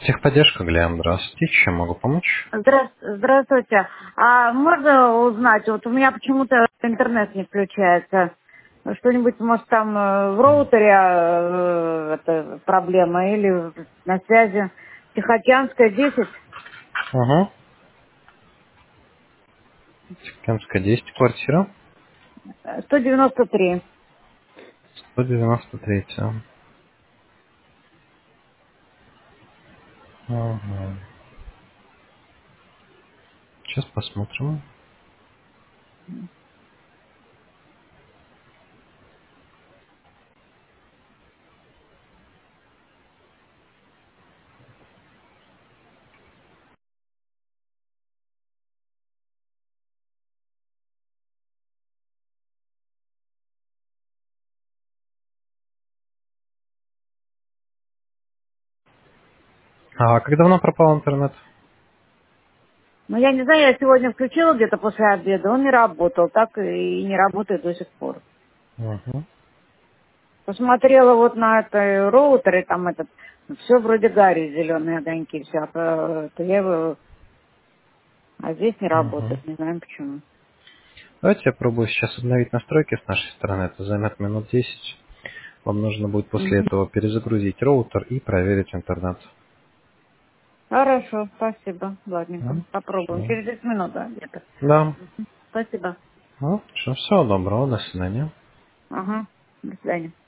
Техподдержка, Глеб, здравствуйте. Чем могу помочь? Здравствуйте. А можно узнать, вот у меня почему-то интернет не включается. Что-нибудь, может, там в роутере это проблема или на связи? Тихоокеанская 10, Угу. Тихоокеанская 10, квартира. 193. 193. Угу. Сейчас посмотрим. А как давно пропал интернет? Ну, я не знаю, я сегодня включила где-то после обеда, он не работал, так и не работает до сих пор. Угу. Посмотрела вот на это роутере, там этот, все вроде горит, зеленые огоньки, все, то я его. А здесь не Угу. работает, не знаем почему. Давайте я пробую сейчас обновить настройки с нашей стороны. Это займет минут 10. Вам нужно будет после Мгм. этого перезагрузить роутер и проверить интернет. Хорошо, спасибо. Ладненько, Ну, попробуем. всё. Через 10 минут, да, где-то. Да. Спасибо. Ну, всего доброго. До свидания. Ага, до свидания.